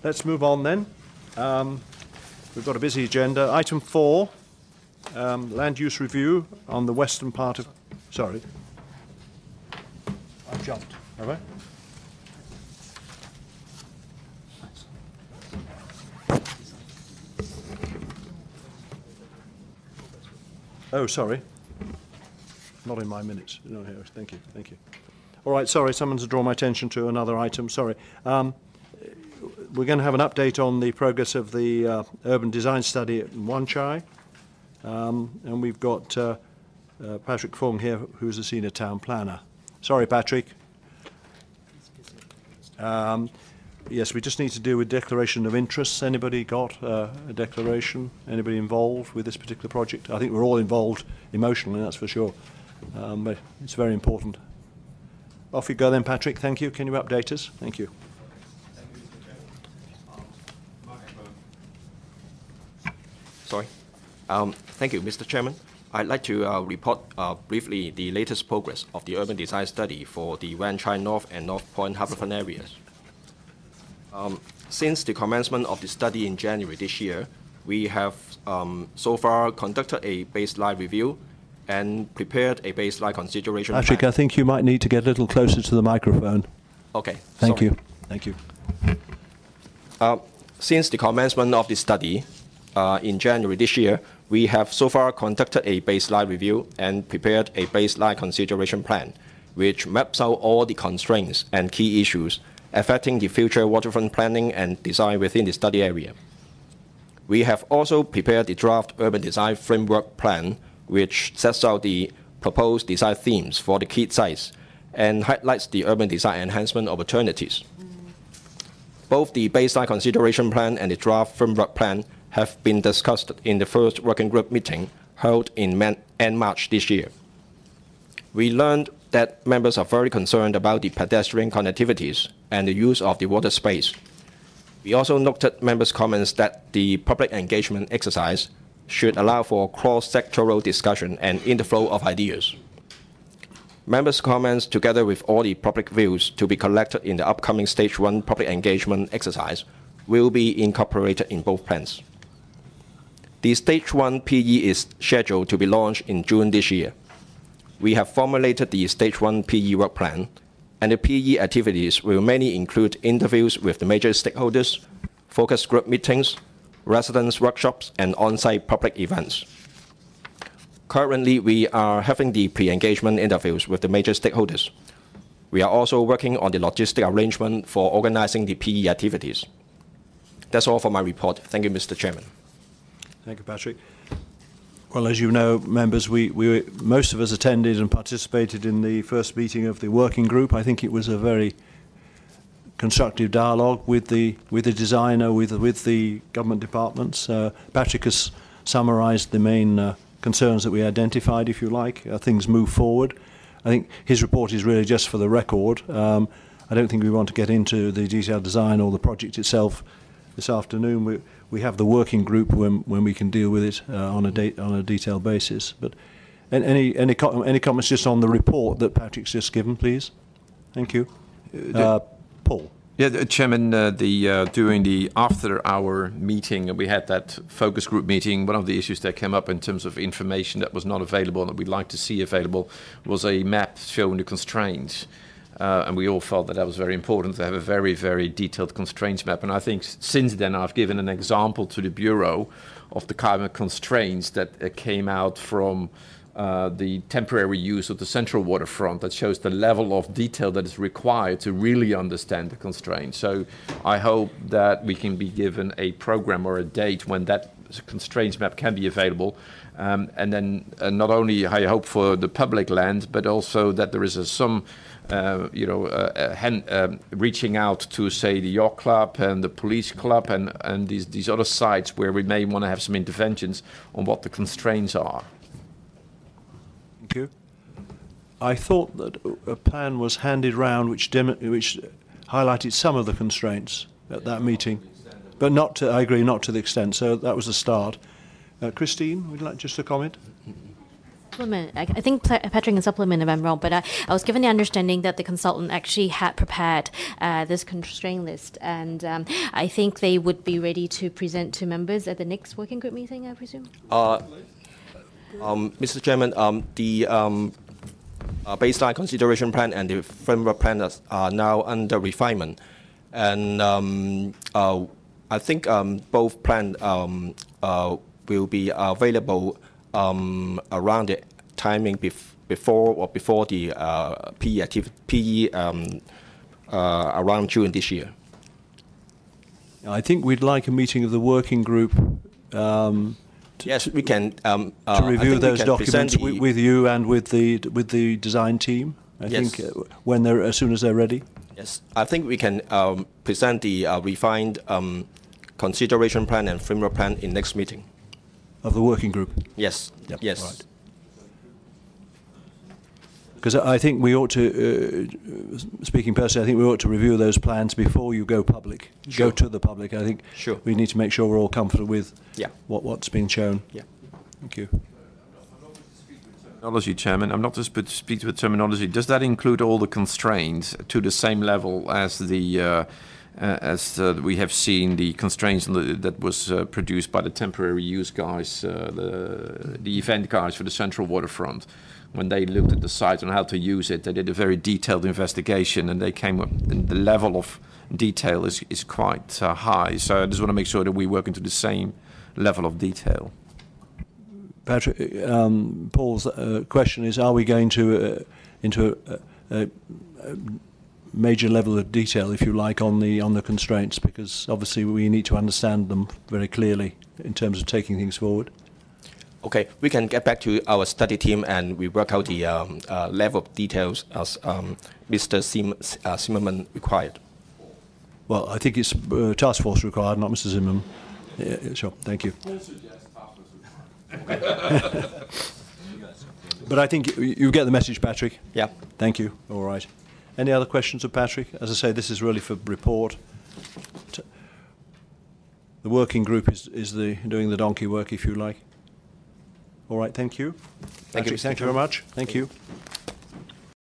Let's move on then. We've got a busy agenda. Item 4, land use review on the western part of... Sorry. I've jumped, have I? Oh, sorry. Not in my minutes. No, here. Thank you. Thank you. All right, sorry, someone's drawn my attention to another item. Sorry. We're going to have an update on the progress of the urban design study at Wan Chai. And we've got Patrick Fung here, who's a senior town planner. Sorry, Patrick. Yes, we just need to do with declaration of interests. Anybody got a declaration? Anybody involved with this particular project? I think we're all involved emotionally, that's for sure. But it's very important. Off you go then, Patrick. Thank you. Can you update us? Thank you. Sorry. Thank you, Mr. Chairman. I'd like to report briefly the latest progress of the urban design study for the Wan Chai North and North Point Harbourfront areas. Since the commencement of the study in January this year, we have so far conducted a baseline review and prepared a baseline consideration Patrick, plan. I think you might need to get a little closer to the microphone. Okay. Thank sorry. you. Thank you. Since the commencement of the study in January this year, we have so far conducted a baseline review and prepared a baseline consideration plan, which maps out all the constraints and key issues affecting the future waterfront planning and design within the study area. We have also prepared the draft urban design framework plan, which sets out the proposed design themes for the key sites and highlights the urban design enhancement opportunities. Both the baseline consideration plan and the draft framework plan have been discussed in the first working group meeting held in end March this year. We learned that members are very concerned about the pedestrian connectivities and the use of the water space. We also noted members' comments that the public engagement exercise should allow for cross-sectoral discussion and interflow of ideas. Members' comments, together with all the public views to be collected in the upcoming Stage 1 public engagement exercise, will be incorporated in both plans. The Stage 1 PE is scheduled to be launched in June this year. We have formulated the Stage 1 PE work plan, and the PE activities will mainly include interviews with the major stakeholders, focus group meetings, residents' workshops, and on-site public events. Currently, we are having the pre-engagement interviews with the major stakeholders. We are also working on the logistic arrangement for organizing the PE activities. That's all for my report. Thank you, Mr. Chairman. Thank you, Patrick. Well, as you know, members, most of us attended and participated in the first meeting of the working group. I think it was a very constructive dialogue with the designer, with the government departments. Patrick has summarised the main concerns that we identified, if you like. Things move forward. I think his report is really just for the record. I don't think we want to get into the detailed design or the project itself this afternoon. We have the working group when we can deal with it on a detailed basis. But any comments just on the report that Patrick's just given, please? Thank you. Paul. Yeah, Chairman, during after our meeting, we had that focus group meeting. One of the issues that came up in terms of information that was not available and that we'd like to see available was a map showing the constraints. And we all felt that was very important to have a very, very detailed constraints map. And I think since then I've given an example to the Bureau of the kind of constraints that came out from the temporary use of the central waterfront that shows the level of detail that is required to really understand the constraints. So I hope that we can be given a program or a date when that constraints map can be available. And then not only I hope for the public land, but also that there is some reaching out to, say, the yacht club and the police club and these other sites where we may want to have some interventions on what the constraints are. Thank you. I thought that a plan was handed round which highlighted some of the constraints at that meeting, but not to, I agree, not to the extent. So that was a start. Christine, would you like just to comment? supplement. I think Patrick can supplement if I'm wrong, but I was given the understanding that the consultant actually had prepared this constraint list, and I think they would be ready to present to members at the next working group meeting, I presume. Mr. Chairman, the baseline consideration plan and the framework plan are now under refinement, and I think both plans will be available around the timing before the PE around June this year. I think we'd like a meeting of the working group. Yes, we can To review those documents with you and with the design team. I think when they're as soon as they're ready. Yes, I think we can present the refined consideration plan and framework plan in next meeting. Of the working group. Yes. Yep. Yes. Right. Because I think we ought to, speaking personally, I think we ought to review those plans before you go public. Sure. Go to the public. I think Sure. we need to make sure we're all comfortable with what's being shown. Yeah. Thank you. Terminology, Chairman. I'm not to speak to the terminology. Does that include all the constraints to the same level as we have seen the constraints that was produced by the temporary use guys, the event guys for the Central Waterfront? When they looked at the site and how to use it, they did a very detailed investigation, and they came up. And the level of detail is quite high. So I just want to make sure that we work into the same level of detail. Patrick, Paul's question is: are we going to into a major level of detail, if you like, on the constraints? Because obviously we need to understand them very clearly in terms of taking things forward. Okay, we can get back to our study team and we work out the level of details as Mr. Zimmerman required. Well, I think it's task force required, not Mr. Zimmerman. Yeah, sure, thank you. But I think you get the message, Patrick. Yeah. Thank you. All right. Any other questions of Patrick? As I say, this is really for report. The working group is doing the donkey work, if you like. All right, thank you. Thank you, Patrick, thank you very much. Thank you.